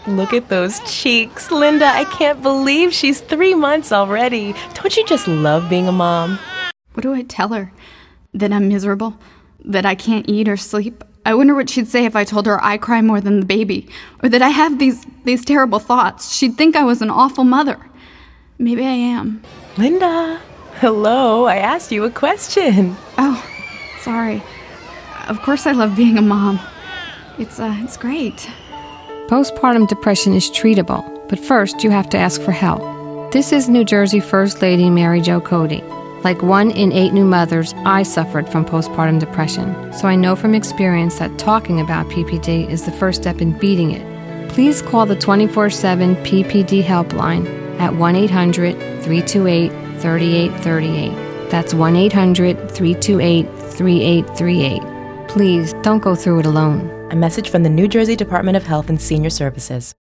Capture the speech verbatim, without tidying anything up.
Look at those cheeks. Linda, I can't believe she's three months already. Don't you just love being a mom? What do I tell her? That I'm miserable? That I can't eat or sleep? I wonder what she'd say if I told her I cry more than the baby, or that I have these, these terrible thoughts. She'd think I was an awful mother. Maybe I am. Linda, hello, I asked you a question. Oh, sorry. Of course I love being a mom. It's, uh, it's great. Postpartum depression is treatable, but first you have to ask for help. This is New Jersey First Lady Mary Jo Cody. Like one in eight new mothers, I suffered from postpartum depression, so I know from experience that talking about P P D is the first step in beating it. Please call the twenty-four seven P P D helpline at one eight hundred, three two eight, three eight three eight. That's one eight hundred, three two eight, three eight three eight. Please don't go through it alone. A message from the New Jersey Department of Health and Senior Services.